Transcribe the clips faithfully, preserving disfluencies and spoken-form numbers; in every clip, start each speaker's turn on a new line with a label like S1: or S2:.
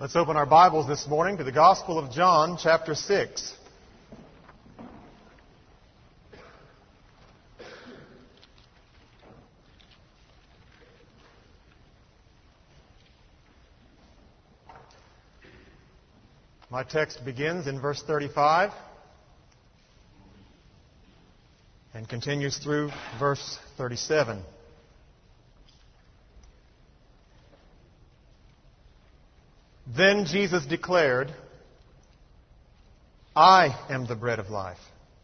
S1: Let's open our Bibles this morning to the Gospel of John, chapter six. My text begins in verse thirty-five and continues through verse thirty-seven. Then Jesus declared, I am the bread of life.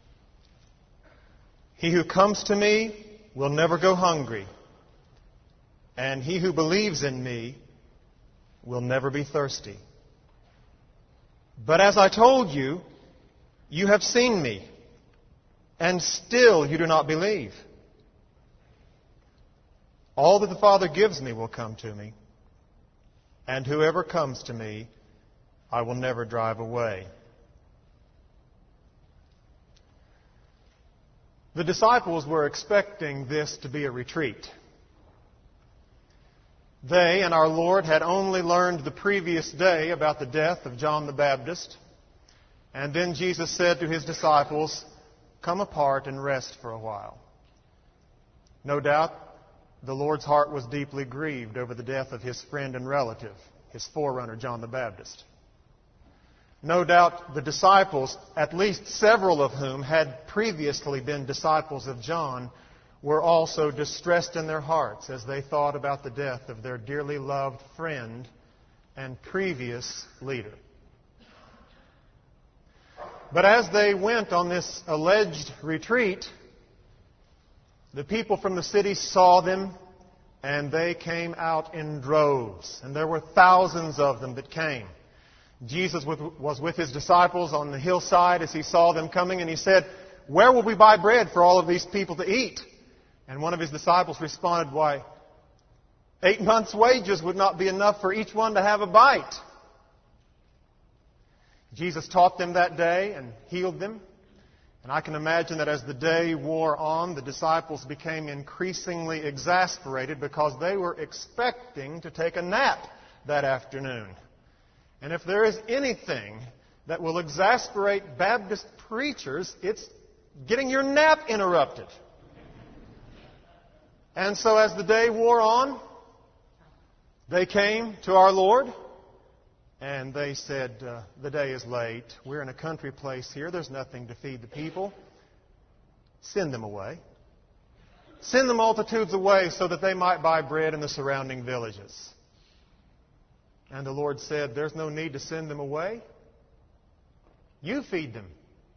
S1: He who comes to me will never go hungry, and he who believes in me will never be thirsty. But as I told you, you have seen me, and still you do not believe. All that the Father gives me will come to me, and whoever comes to me, I will never drive away. The disciples were expecting this to be a retreat. They and our Lord had only learned the previous day about the death of John the Baptist. And then Jesus said to his disciples, come apart and rest for a while. No doubt, the Lord's heart was deeply grieved over the death of his friend and relative, his forerunner, John the Baptist. No doubt the disciples, at least several of whom had previously been disciples of John, were also distressed in their hearts as they thought about the death of their dearly loved friend and previous leader. But as they went on this alleged retreat, the people from the city saw them, and they came out in droves. And there were thousands of them that came. Jesus was with his disciples on the hillside as he saw them coming, and he said, where will we buy bread for all of these people to eat? And one of his disciples responded, why, eight months' wages would not be enough for each one to have a bite. Jesus taught them that day and healed them. And I can imagine that as the day wore on, the disciples became increasingly exasperated because they were expecting to take a nap that afternoon. And if there is anything that will exasperate Baptist preachers, it's getting your nap interrupted. And so as the day wore on, they came to our Lord. And they said, uh, the day is late. We're in a country place here. There's nothing to feed the people. Send them away. Send the multitudes away so that they might buy bread in the surrounding villages. And the Lord said, there's no need to send them away. You feed them.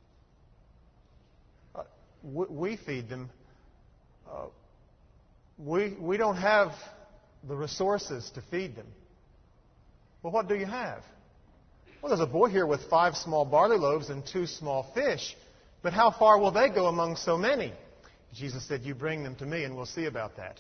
S1: Uh, we feed them. Uh, we, we don't have the resources to feed them. Well, what do you have? Well, there's a boy here with five small barley loaves and two small fish. But how far will they go among so many? Jesus said, you bring them to me and we'll see about that.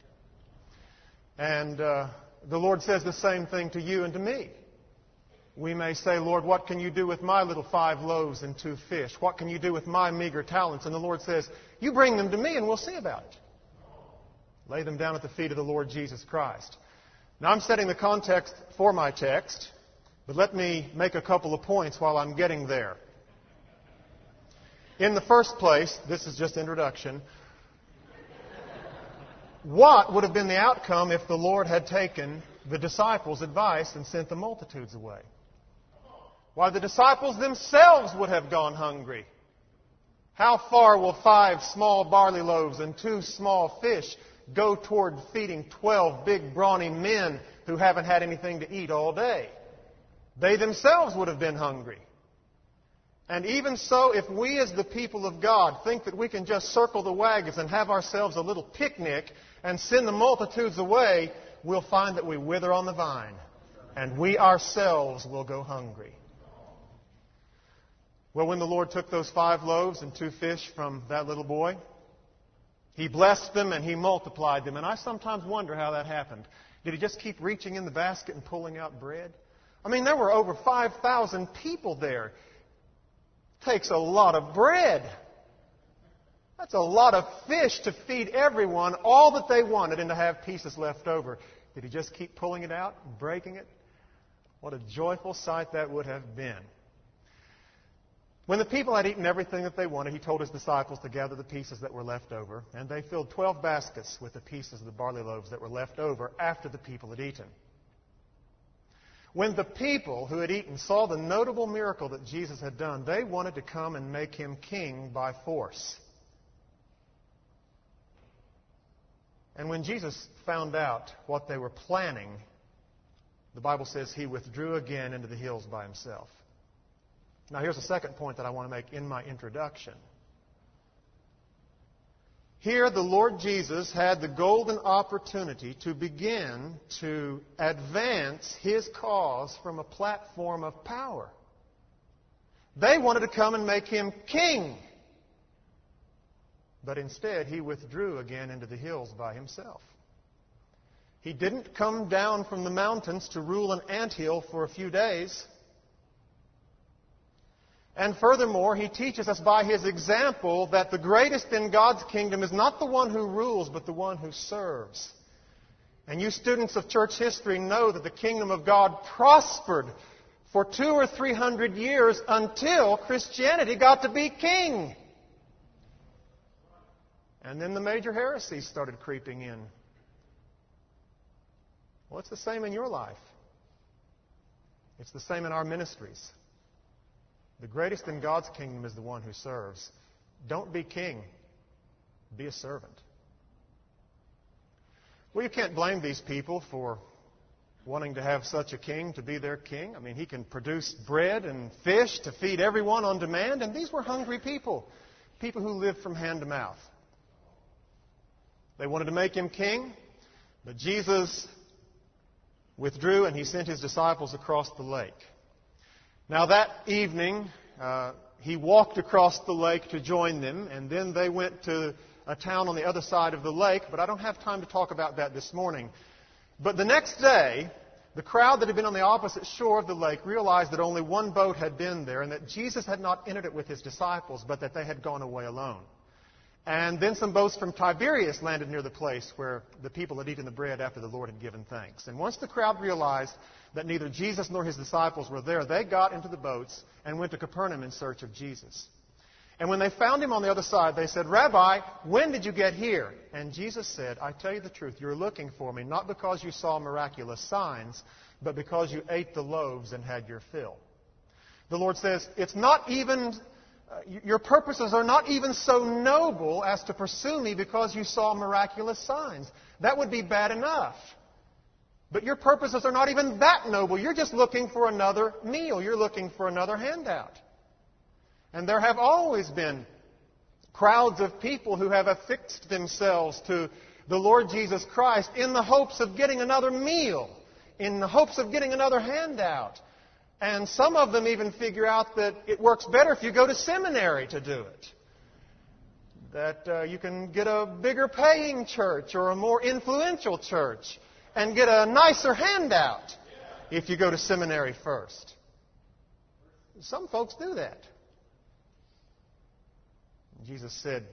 S1: And uh, the Lord says the same thing to you and to me. We may say, Lord, what can you do with my little five loaves and two fish? What can you do with my meager talents? And the Lord says, you bring them to me and we'll see about it. Lay them down at the feet of the Lord Jesus Christ. Now, I'm setting the context for my text, but let me make a couple of points while I'm getting there. In the first place, this is just introduction, what would have been the outcome if the Lord had taken the disciples' advice and sent the multitudes away? Why, the disciples themselves would have gone hungry. How far will five small barley loaves and two small fish go toward feeding twelve big, brawny men who haven't had anything to eat all day? They themselves would have been hungry. And even so, if we as the people of God think that we can just circle the wagons and have ourselves a little picnic and send the multitudes away, we'll find that we wither on the vine. And we ourselves will go hungry. Well, when the Lord took those five loaves and two fish from that little boy, He blessed them and He multiplied them. And I sometimes wonder how that happened. Did He just keep reaching in the basket and pulling out bread? I mean, there were over five thousand people there. Takes a lot of bread. That's a lot of fish to feed everyone all that they wanted and to have pieces left over. Did He just keep pulling it out and breaking it? What a joyful sight that would have been. When the people had eaten everything that they wanted, he told his disciples to gather the pieces that were left over, and they filled twelve baskets with the pieces of the barley loaves that were left over after the people had eaten. When the people who had eaten saw the notable miracle that Jesus had done, they wanted to come and make him king by force. And when Jesus found out what they were planning, the Bible says he withdrew again into the hills by himself. Now, here's the second point that I want to make in my introduction. Here, the Lord Jesus had the golden opportunity to begin to advance his cause from a platform of power. They wanted to come and make him king. But instead, he withdrew again into the hills by himself. He didn't come down from the mountains to rule an anthill for a few days. And furthermore, he teaches us by his example that the greatest in God's kingdom is not the one who rules, but the one who serves. And you students of church history know that the kingdom of God prospered for two or three hundred years until Christianity got to be king. And then the major heresies started creeping in. Well, it's the same in your life. It's the same in our ministries. The greatest in God's kingdom is the one who serves. Don't be king. Be a servant. Well, you can't blame these people for wanting to have such a king to be their king. I mean, he can produce bread and fish to feed everyone on demand, and these were hungry people, people who lived from hand to mouth. They wanted to make him king, but Jesus withdrew and he sent his disciples across the lake. Now that evening, uh, he walked across the lake to join them, and then they went to a town on the other side of the lake, but I don't have time to talk about that this morning. But the next day, the crowd that had been on the opposite shore of the lake realized that only one boat had been there and that Jesus had not entered it with his disciples, but that they had gone away alone. And then some boats from Tiberias landed near the place where the people had eaten the bread after the Lord had given thanks. And once the crowd realized that neither Jesus nor his disciples were there, they got into the boats and went to Capernaum in search of Jesus. And when they found him on the other side, they said, "Rabbi, when did you get here?" And Jesus said, "I tell you the truth, you're looking for me, not because you saw miraculous signs, but because you ate the loaves and had your fill." The Lord says, it's not even... Uh, your purposes are not even so noble as to pursue me because you saw miraculous signs. That would be bad enough. But your purposes are not even that noble. You're just looking for another meal. You're looking for another handout. And there have always been crowds of people who have affixed themselves to the Lord Jesus Christ in the hopes of getting another meal, in the hopes of getting another handout. And some of them even figure out that it works better if you go to seminary to do it. That uh, you can get a bigger paying church or a more influential church and get a nicer handout if you go to seminary first. Some folks do that. Jesus said,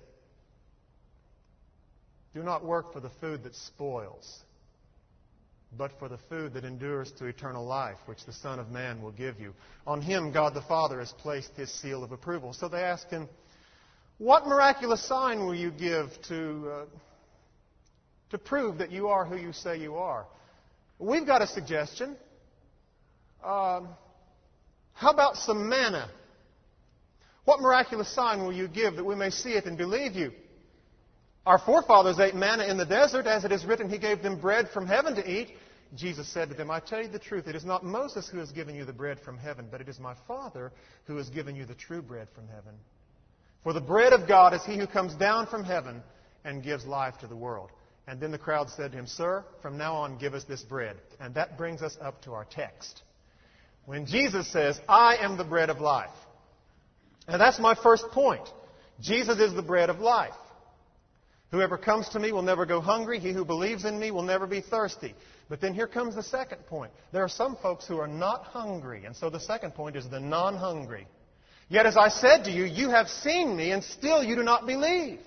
S1: "Do not work for the food that spoils, but for the food that endures to eternal life, which the Son of Man will give you. On him God the Father has placed his seal of approval." So they asked him, "What miraculous sign will you give to, uh, to prove that you are who you say you are?" We've got a suggestion. Um, how about some manna? What miraculous sign will you give that we may see it and believe you? Our forefathers ate manna in the desert, as it is written, he gave them bread from heaven to eat. Jesus said to them, "I tell you the truth, it is not Moses who has given you the bread from heaven, but it is my Father who has given you the true bread from heaven. For the bread of God is he who comes down from heaven and gives life to the world." And then the crowd said to him, "Sir, from now on give us this bread." And that brings us up to our text. When Jesus says, "I am the bread of life." And that's my first point. Jesus is the bread of life. "Whoever comes to me will never go hungry. He who believes in me will never be thirsty." But then here comes the second point. There are some folks who are not hungry. And so the second point is the non-hungry. "Yet as I said to you, you have seen me, and still you do not believe."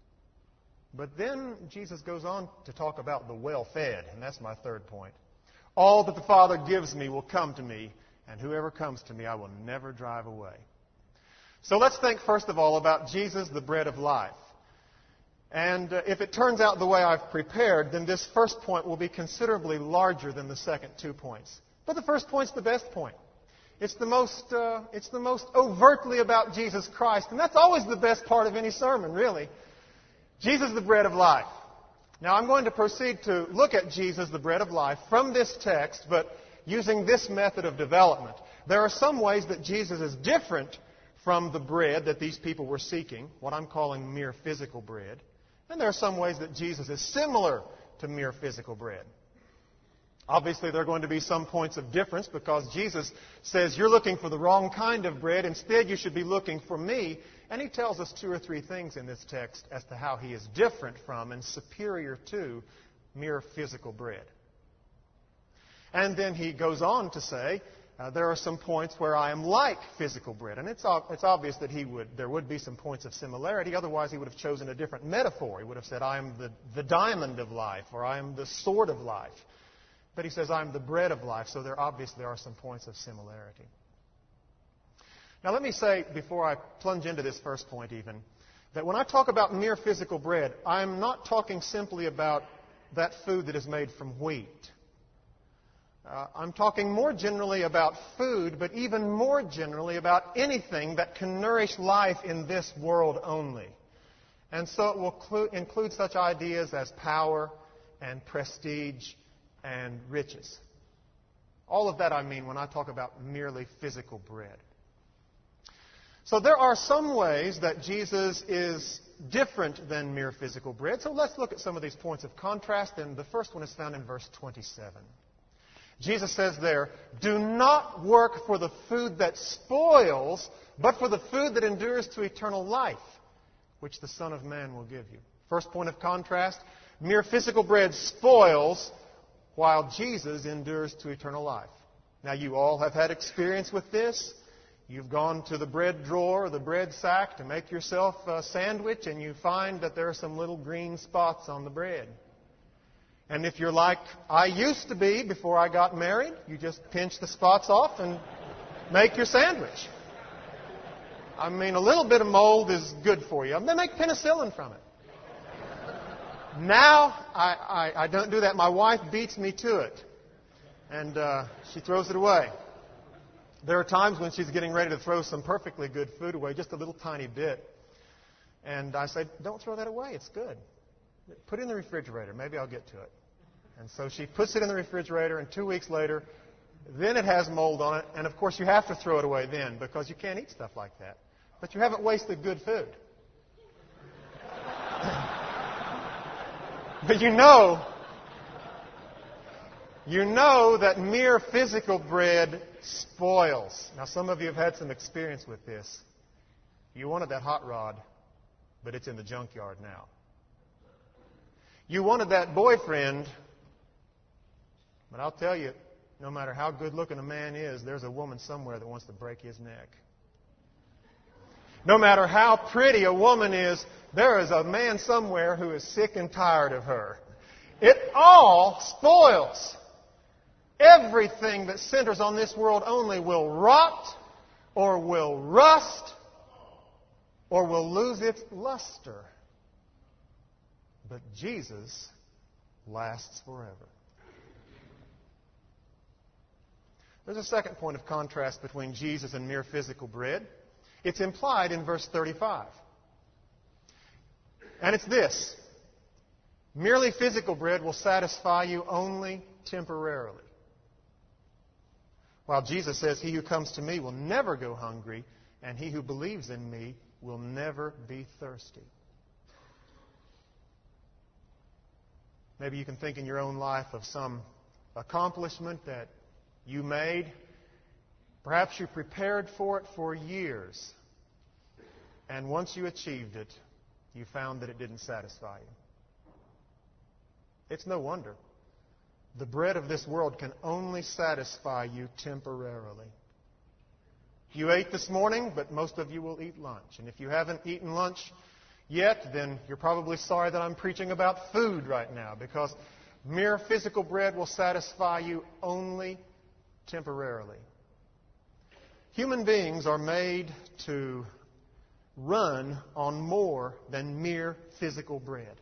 S1: But then Jesus goes on to talk about the well-fed. And that's my third point. All that the Father gives me will come to me, and whoever comes to me I will never drive away. So let's think first of all about Jesus, the bread of life. And uh, if it turns out the way I've prepared, then this first point will be considerably larger than the second two points. But the first point's the best point. It's the most, uh, it's the most overtly about Jesus Christ, and that's always the best part of any sermon, really. Jesus, the bread of life. Now, I'm going to proceed to look at Jesus, the bread of life, from this text, but using this method of development. There are some ways that Jesus is different from the bread that these people were seeking, what I'm calling mere physical bread. And there are some ways that Jesus is similar to mere physical bread. Obviously, there are going to be some points of difference because Jesus says, you're looking for the wrong kind of bread. Instead, you should be looking for me. And he tells us two or three things in this text as to how he is different from and superior to mere physical bread. And then he goes on to say, uh, there are some points where I am like physical bread. And it's, it's obvious that he would, there would be some points of similarity. Otherwise, he would have chosen a different metaphor. He would have said, I am the, the diamond of life, or I am the sword of life. But he says, I'm the bread of life. So there obviously there are some points of similarity. Now let me say, before I plunge into this first point even, that when I talk about mere physical bread, I'm not talking simply about that food that is made from wheat. Uh, I'm talking more generally about food, but even more generally about anything that can nourish life in this world only. And so it will clu- include such ideas as power and prestige and riches. All of that I mean when I talk about merely physical bread. So there are some ways that Jesus is different than mere physical bread. So let's look at some of these points of contrast. And the first one is found in verse twenty-seven. Jesus says there, do not work for the food that spoils, but for the food that endures to eternal life, which the Son of Man will give you. First point of contrast, mere physical bread spoils, while Jesus endures to eternal life. Now, you all have had experience with this. You've gone to the bread drawer or the bread sack to make yourself a sandwich, and you find that there are some little green spots on the bread. And if you're like I used to be before I got married, you just pinch the spots off and make your sandwich. I mean, a little bit of mold is good for you. They make penicillin from it. Now, I, I, I don't do that. My wife beats me to it. And uh, she throws it away. There are times when she's getting ready to throw some perfectly good food away, just a little tiny bit. And I say, don't throw that away. It's good. Put it in the refrigerator. Maybe I'll get to it. And so she puts it in the refrigerator, and two weeks later, then it has mold on it. And, of course, you have to throw it away then because you can't eat stuff like that. But you haven't wasted good food. But you know, you know that mere physical bread spoils. Now, some of you have had some experience with this. You wanted that hot rod, but it's in the junkyard now. You wanted that boyfriend, but I'll tell you, no matter how good looking a man is, there's a woman somewhere that wants to break his neck. No matter how pretty a woman is, there is a man somewhere who is sick and tired of her. It all spoils. Everything that centers on this world only will rot, or will rust, or will lose its luster. But Jesus lasts forever. There's a second point of contrast between Jesus and mere physical bread. It's implied in verse thirty-five. And it's this. Merely physical bread will satisfy you only temporarily. While Jesus says, he who comes to me will never go hungry, and he who believes in me will never be thirsty. Maybe you can think in your own life of some accomplishment that you made. Perhaps you prepared for it for years. And once you achieved it, you found that it didn't satisfy you. It's no wonder. The bread of this world can only satisfy you temporarily. You ate this morning, but most of you will eat lunch. And if you haven't eaten lunch yet, then you're probably sorry that I'm preaching about food right now, because Mere physical bread will satisfy you only temporarily. Human beings are made to run on more than mere physical bread.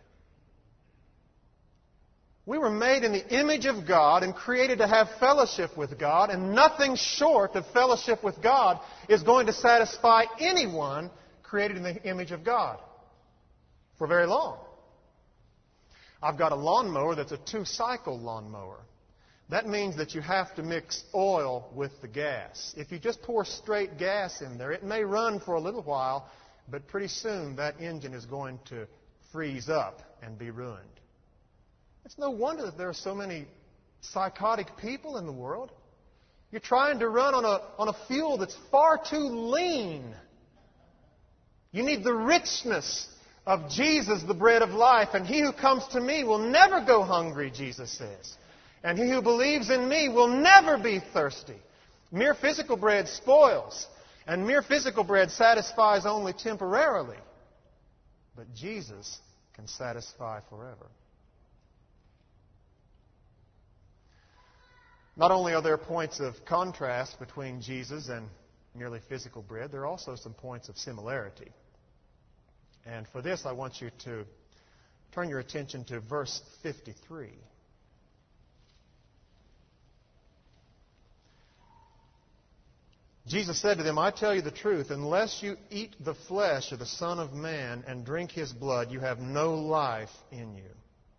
S1: We were made in the image of God and created to have fellowship with God, and nothing short of fellowship with God is going to satisfy anyone created in the image of God for very long. I've got a lawnmower that's a two-cycle lawnmower. That means that you have to mix oil with the gas. If you just pour straight gas in there, it may run for a little while, but pretty soon that engine is going to freeze up and be ruined. It's no wonder that there are so many psychotic people in the world. You're trying to run on a, on a fuel that's far too lean. You need the richness of Jesus, the bread of life. And he who comes to me will never go hungry, Jesus says. And he who believes in me will never be thirsty. Mere physical bread spoils. And mere physical bread satisfies only temporarily. But Jesus can satisfy forever. Not only are there points of contrast between Jesus and merely physical bread, there are also some points of similarity. And for this, I want you to turn your attention to verse fifty-three. Jesus said to them, I tell you the truth, unless you eat the flesh of the Son of Man and drink His blood, you have no life in you.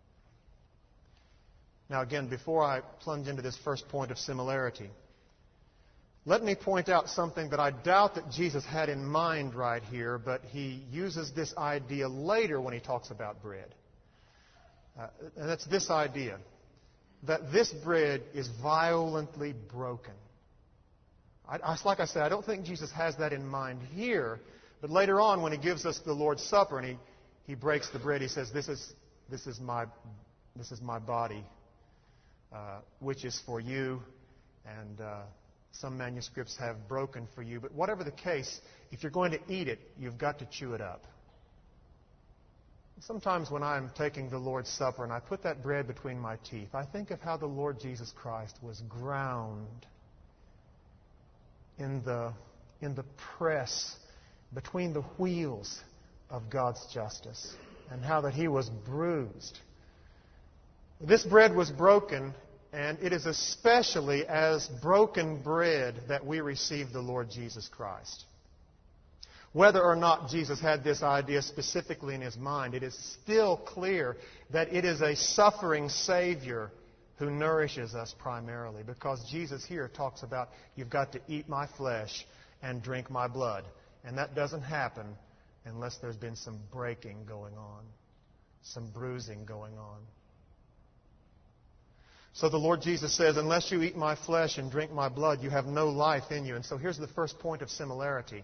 S1: Now again, before I plunge into this first point of similarity, let me point out something that I doubt that Jesus had in mind right here, but He uses this idea later when He talks about bread. Uh, and that's this idea, that this bread is violently broken. I, I, like I said, I don't think Jesus has that in mind here, but later on when He gives us the Lord's Supper and He, he breaks the bread, He says, this is, this is, my, this is my body, uh, which is for you, and uh, some manuscripts have broken for you. But whatever the case, if you're going to eat it, you've got to chew it up. Sometimes when I'm taking the Lord's Supper and I put that bread between my teeth, I think of how the Lord Jesus Christ was ground in the, in the press between the wheels of God's justice, and how that He was bruised. This bread was broken, and it is especially as broken bread that we receive the Lord Jesus Christ. Whether or not Jesus had this idea specifically in His mind, it is still clear that it is a suffering Savior who nourishes us primarily, because Jesus here talks about, you've got to eat my flesh and drink my blood. And that doesn't happen unless there's been some breaking going on, some bruising going on. So the Lord Jesus says, unless you eat my flesh and drink my blood, you have no life in you. And so here's the first point of similarity.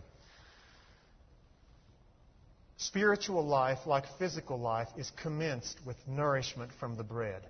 S1: Spiritual life, like physical life, is commenced with nourishment from the bread.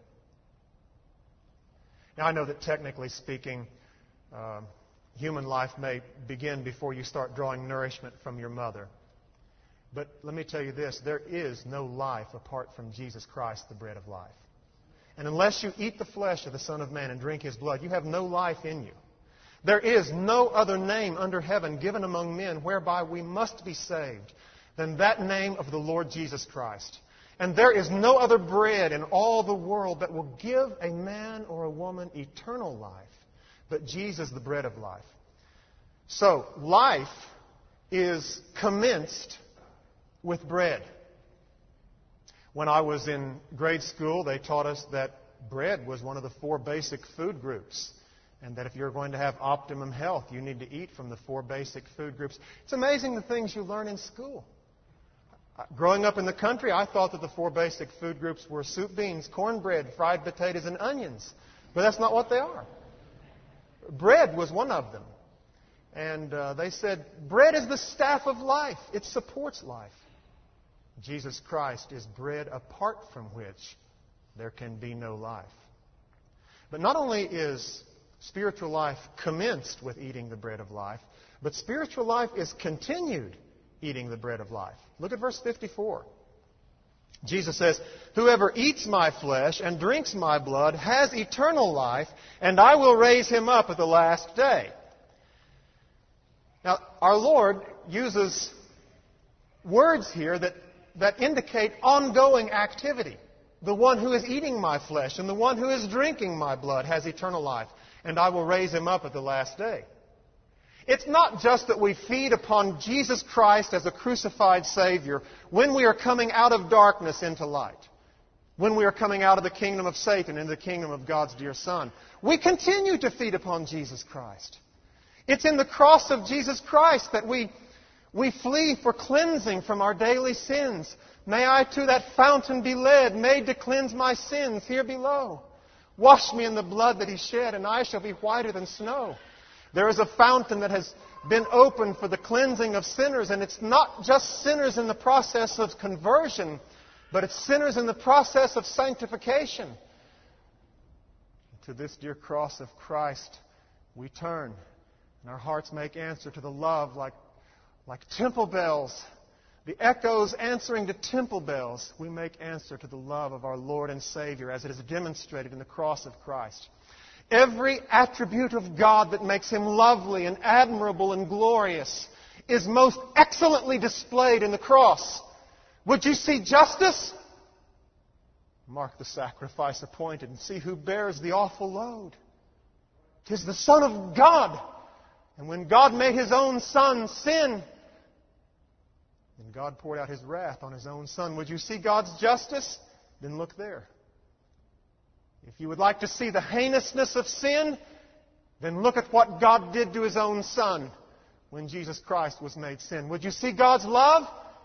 S1: Now, I know that technically speaking, uh, human life may begin before you start drawing nourishment from your mother. But let me tell you this, there is no life apart from Jesus Christ, the bread of life. And unless you eat the flesh of the Son of Man and drink His blood, you have no life in you. There is no other name under heaven given among men whereby we must be saved than that name of the Lord Jesus Christ. And there is no other bread in all the world that will give a man or a woman eternal life but Jesus, the bread of life. So, life is commenced with bread. When I was in grade school, they taught us that bread was one of the four basic food groups, and that if you're going to have optimum health, you need to eat from the four basic food groups. It's amazing the things you learn in school. Growing up in the country, I thought that the four basic food groups were soup, beans, cornbread, fried potatoes, and onions. But that's not what they are. Bread was one of them. And uh, they said, bread is the staff of life. It supports life. Jesus Christ is bread apart from which there can be no life. But not only is spiritual life commenced with eating the bread of life, but spiritual life is continued eating the bread of life. Look at verse fifty-four. Jesus says, "Whoever eats my flesh and drinks my blood has eternal life, and I will raise him up at the last day." Now, our Lord uses words here that, that indicate ongoing activity. The one who is eating my flesh and the one who is drinking my blood has eternal life, and I will raise him up at the last day. It's not just that we feed upon Jesus Christ as a crucified Savior when we are coming out of darkness into light, when we are coming out of the kingdom of Satan into the kingdom of God's dear Son. We continue to feed upon Jesus Christ. It's in the cross of Jesus Christ that we, we flee for cleansing from our daily sins. May I to that fountain be led, made to cleanse my sins here below. Wash me in the blood that He shed, and I shall be whiter than snow. There is a fountain that has been opened for the cleansing of sinners, and it's not just sinners in the process of conversion, but it's sinners in the process of sanctification. To this dear cross of Christ we turn, and our hearts make answer to the love like, like temple bells. The echoes answering to temple bells, we make answer to the love of our Lord and Savior as it is demonstrated in the cross of Christ. Every attribute of God that makes Him lovely and admirable and glorious is most excellently displayed in the cross. Would you see justice? Mark the sacrifice appointed and see who bears the awful load. 'Tis the Son of God. And when God made His own Son sin, then God poured out His wrath on His own Son. Would you see God's justice? Then look there. If you would like to see the heinousness of sin, then look at what God did to His own Son when Jesus Christ was made sin. Would you see God's love?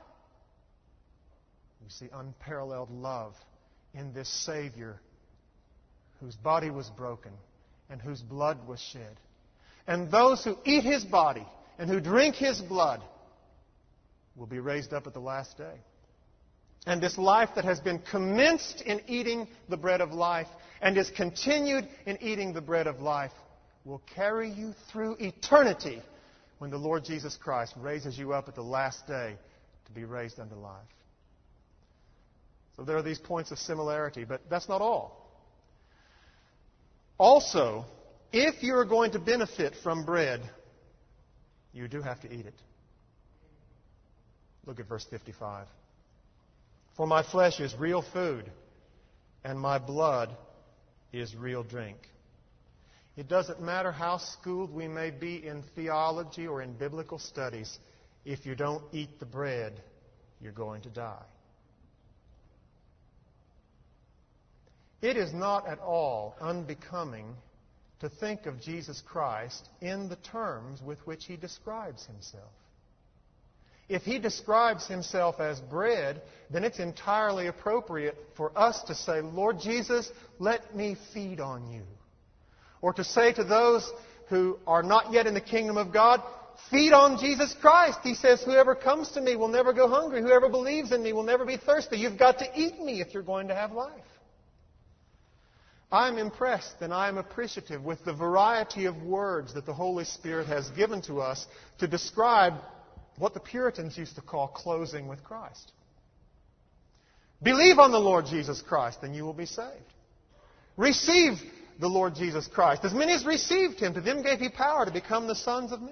S1: You see unparalleled love in this Savior whose body was broken and whose blood was shed. And those who eat His body and who drink His blood will be raised up at the last day. And this life that has been commenced in eating the bread of life and is continued in eating the bread of life will carry you through eternity when the Lord Jesus Christ raises you up at the last day to be raised unto life. So there are these points of similarity, but that's not all. Also, if you're going to benefit from bread, you do have to eat it. Look at verse fifty-five. For my flesh is real food, and my blood is real drink. It doesn't matter how schooled we may be in theology or in biblical studies. If you don't eat the bread, you're going to die. It is not at all unbecoming to think of Jesus Christ in the terms with which He describes Himself. If He describes Himself as bread, then it's entirely appropriate for us to say, Lord Jesus, let me feed on you. Or to say to those who are not yet in the kingdom of God, feed on Jesus Christ. He says, whoever comes to me will never go hungry. Whoever believes in me will never be thirsty. You've got to eat me if you're going to have life. I'm impressed and I'm appreciative with the variety of words that the Holy Spirit has given to us to describe what the Puritans used to call closing with Christ. Believe on the Lord Jesus Christ, and you will be saved. Receive the Lord Jesus Christ. As many as received Him, to them gave He power to become the sons of men.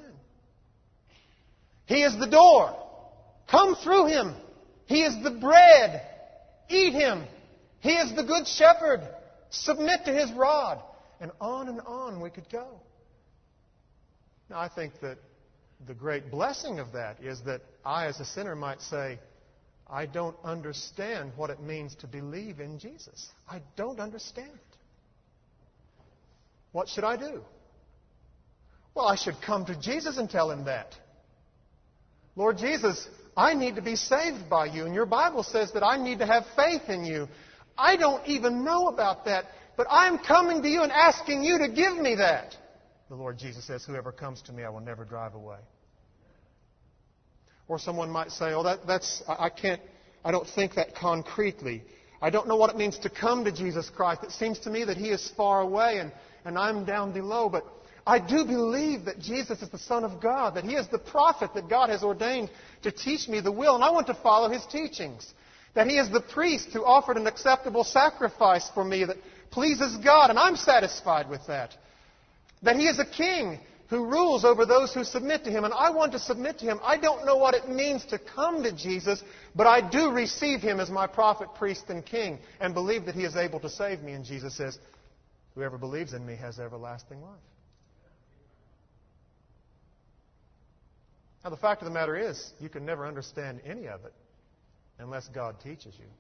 S1: He is the door. Come through Him. He is the bread. Eat Him. He is the good shepherd. Submit to His rod. And on and on we could go. Now, I think that the great blessing of that is that I, as a sinner, might say, I don't understand what it means to believe in Jesus. I don't understand it. What should I do? Well, I should come to Jesus and tell Him that. Lord Jesus, I need to be saved by You, and Your Bible says that I need to have faith in You. I don't even know about that, but I'm coming to You and asking You to give me that. The Lord Jesus says, whoever comes to me, I will never drive away. Or someone might say, oh, that, that's, I can't, I don't think that concretely. I don't know what it means to come to Jesus Christ. It seems to me that He is far away and, and I'm down below. But I do believe that Jesus is the Son of God, that He is the prophet that God has ordained to teach me the will, and I want to follow His teachings. That He is the priest who offered an acceptable sacrifice for me that pleases God, and I'm satisfied with that. That He is a king who rules over those who submit to Him, and I want to submit to Him. I don't know what it means to come to Jesus, but I do receive Him as my prophet, priest, and king, and believe that He is able to save me. And Jesus says, whoever believes in me has everlasting life. Now, the fact of the matter is, you can never understand any of it unless God teaches you.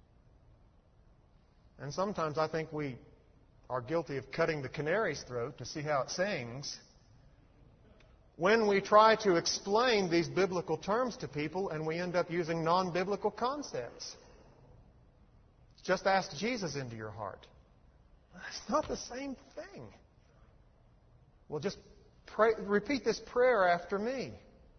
S1: And sometimes I think we are guilty of cutting the canary's throat to see how it sings when we try to explain these biblical terms to people and we end up using non-biblical concepts. Just ask Jesus into your heart. It's not the same thing. Well, just pray, repeat this prayer after me.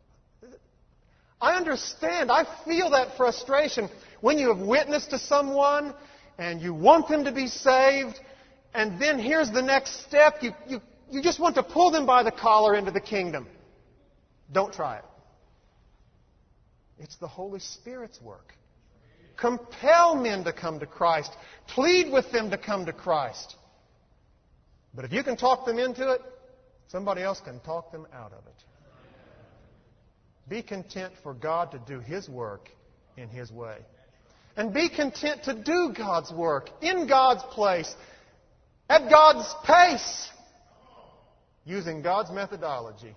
S1: I understand. I feel that frustration when you have witnessed to someone and you want them to be saved, and then here's the next step. You, you, you just want to pull them by the collar into the kingdom. Don't try it. It's the Holy Spirit's work. Compel men to come to Christ. Plead with them to come to Christ. But if you can talk them into it, somebody else can talk them out of it. Be content for God to do His work in His way. And be content to do God's work in God's place, at God's pace, using God's methodology.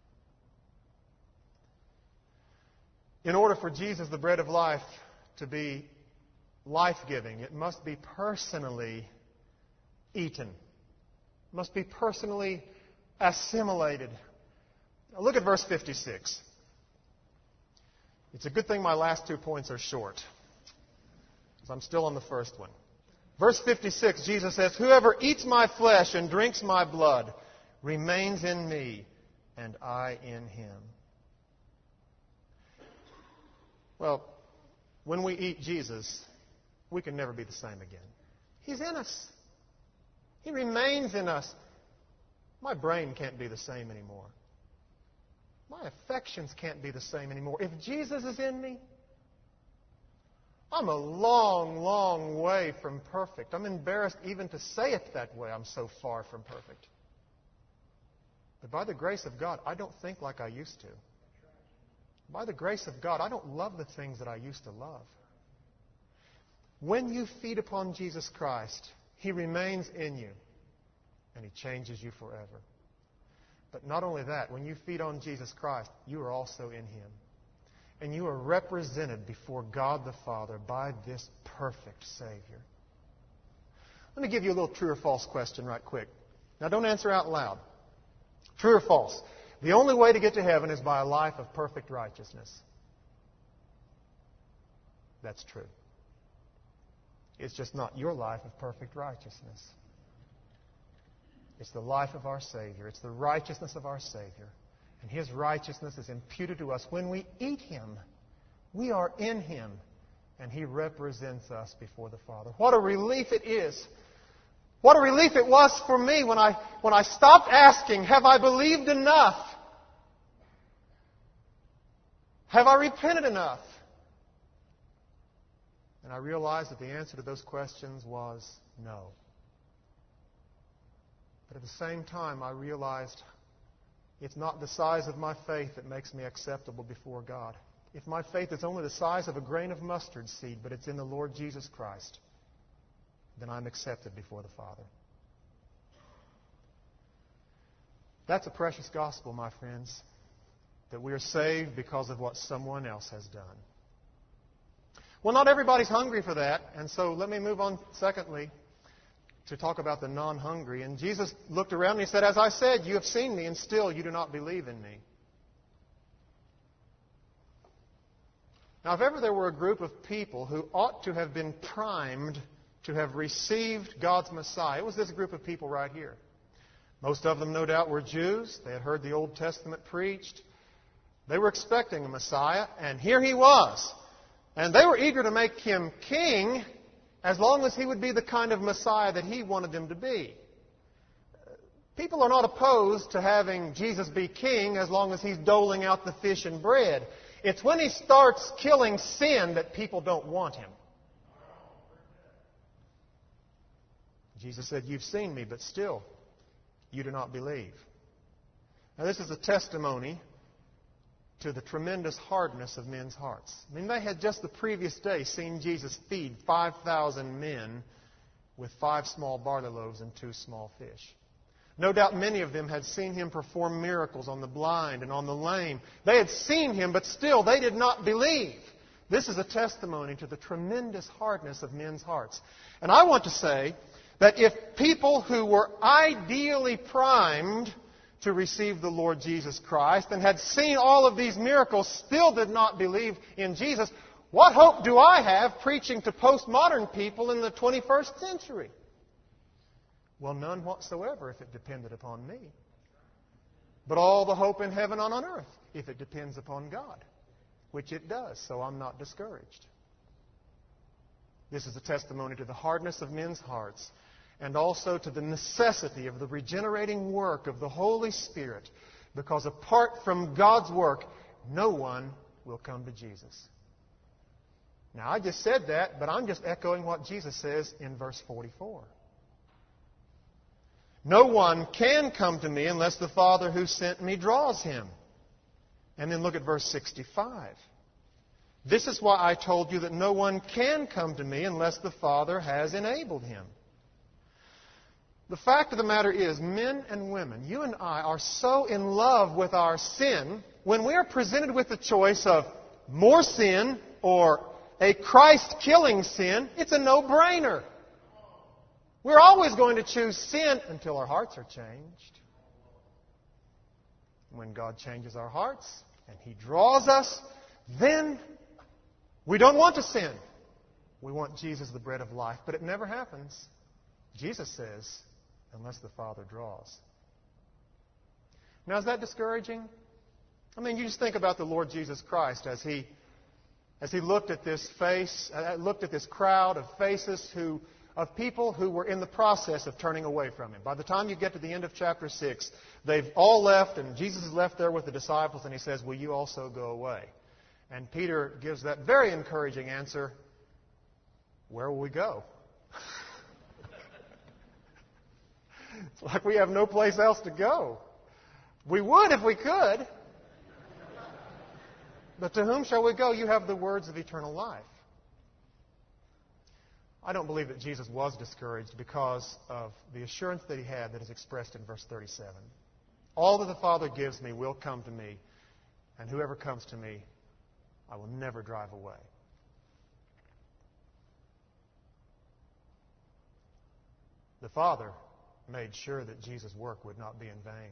S1: In order for Jesus, the bread of life, to be life-giving, it must be personally eaten. It must be personally assimilated. Now look at verse fifty-six. It's a good thing my last two points are short, because I'm still on the first one. Verse fifty-six, Jesus says, whoever eats my flesh and drinks my blood remains in me, and I in him. Well, when we eat Jesus, we can never be the same again. He's in us. He remains in us. My brain can't be the same anymore. My affections can't be the same anymore. If Jesus is in me, I'm a long, long way from perfect. I'm embarrassed even to say it that way. I'm so far from perfect. But by the grace of God, I don't think like I used to. By the grace of God, I don't love the things that I used to love. When you feed upon Jesus Christ, He remains in you, and He changes you forever. But not only that, when you feed on Jesus Christ, you are also in Him. And you are represented before God the Father by this perfect Savior. Let me give you a little true or false question right quick. Now don't answer out loud. True or false? The only way to get to heaven is by a life of perfect righteousness. That's true. It's just not your life of perfect righteousness. It's the life of our Savior. It's the righteousness of our Savior. And His righteousness is imputed to us. When we eat Him, we are in Him, and He represents us before the Father. What a relief it is. What a relief it was for me when I, when I stopped asking, have I believed enough? Have I repented enough? And I realized that the answer to those questions was no. But at the same time, I realized it's not the size of my faith that makes me acceptable before God. If my faith is only the size of a grain of mustard seed, but it's in the Lord Jesus Christ, then I'm accepted before the Father. That's a precious gospel, my friends, that we are saved because of what someone else has done. Well, not everybody's hungry for that, and so let me move on, secondly, to talk about the non-hungry. And Jesus looked around and He said, as I said, you have seen me, and still you do not believe in me. Now, if ever there were a group of people who ought to have been primed to have received God's Messiah, it was this group of people right here. Most of them, no doubt, were Jews. They had heard the Old Testament preached. They were expecting a Messiah, and here He was. And they were eager to make Him king as long as He would be the kind of Messiah that He wanted Him to be. People are not opposed to having Jesus be king as long as He's doling out the fish and bread. It's when He starts killing sin that people don't want Him. Jesus said, "You've seen me, but still you do not believe." Now, this is a testimony to the tremendous hardness of men's hearts. I mean, they had just the previous day seen Jesus feed five thousand men with five small barley loaves and two small fish. No doubt many of them had seen Him perform miracles on the blind and on the lame. They had seen Him, but still they did not believe. This is a testimony to the tremendous hardness of men's hearts. And I want to say that if people who were ideally primed to receive the Lord Jesus Christ and had seen all of these miracles still did not believe in Jesus, what hope do I have preaching to postmodern people in the twenty-first century? Well, none whatsoever if it depended upon me. But all the hope in heaven and on earth if it depends upon God, which it does, so I'm not discouraged. This is a testimony to the hardness of men's hearts and also to the necessity of the regenerating work of the Holy Spirit, because apart from God's work, no one will come to Jesus. Now, I just said that, but I'm just echoing what Jesus says in verse forty-four. No one can come to me unless the Father who sent me draws him. And then look at verse sixty-five. This is why I told you that no one can come to me unless the Father has enabled him. The fact of the matter is, men and women, you and I, are so in love with our sin, when we are presented with the choice of more sin or a Christ-killing sin, it's a no-brainer. We're always going to choose sin until our hearts are changed. When God changes our hearts and He draws us, then we don't want to sin. We want Jesus, the bread of life. But it never happens. Jesus says, unless the Father draws. Now, is that discouraging? I mean, you just think about the Lord Jesus Christ as He, as He looked at this face, uh, looked at this crowd of faces who, of people who were in the process of turning away from Him. By the time you get to the end of chapter six, they've all left, and Jesus is left there with the disciples, and He says, will you also go away? And Peter gives that very encouraging answer, where will we go? It's like we have no place else to go. We would if we could. But to whom shall we go? You have the words of eternal life. I don't believe that Jesus was discouraged because of the assurance that He had that is expressed in verse thirty-seven. All that the Father gives me will come to me, and whoever comes to me, I will never drive away. The Father made sure that Jesus' work would not be in vain.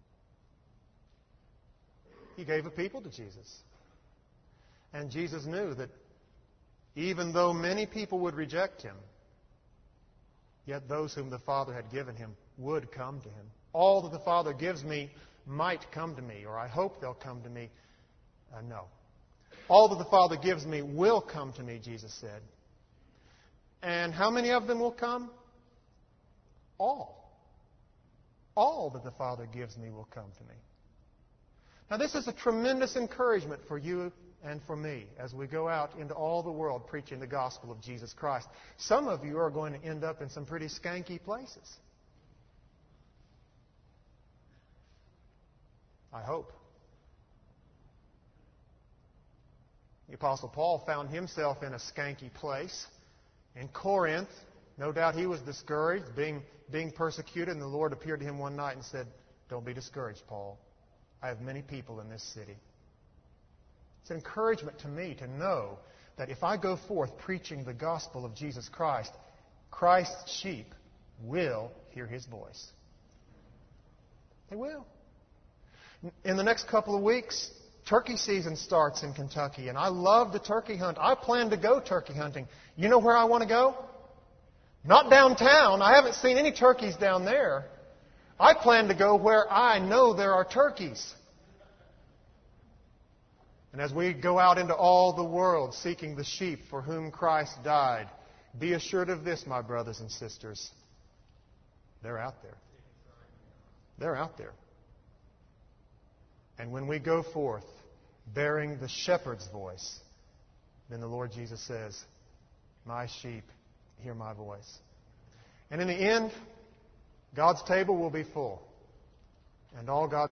S1: He gave a people to Jesus. And Jesus knew that even though many people would reject Him, yet those whom the Father had given Him would come to Him. All that the Father gives me might come to me, or I hope they'll come to me. Uh, no. All that the Father gives me will come to me, Jesus said. And how many of them will come? All. All that the Father gives me will come to me. Now, this is a tremendous encouragement for you and for me as we go out into all the world preaching the gospel of Jesus Christ. Some of you are going to end up in some pretty skanky places. I hope. The Apostle Paul found himself in a skanky place in Corinth. No doubt he was discouraged, being, being persecuted, and the Lord appeared to him one night and said, don't be discouraged, Paul. I have many people in this city. It's an encouragement to me to know that if I go forth preaching the gospel of Jesus Christ, Christ's sheep will hear His voice. They will. In the next couple of weeks, turkey season starts in Kentucky, and I love the turkey hunt. I plan to go turkey hunting. You know where I want to go? Not downtown. I haven't seen any turkeys down there. I plan to go where I know there are turkeys. And as we go out into all the world seeking the sheep for whom Christ died, be assured of this, my brothers and sisters. They're out there. They're out there. And when we go forth bearing the shepherd's voice, then the Lord Jesus says, my sheep hear my voice. And in the end, God's table will be full. And all God's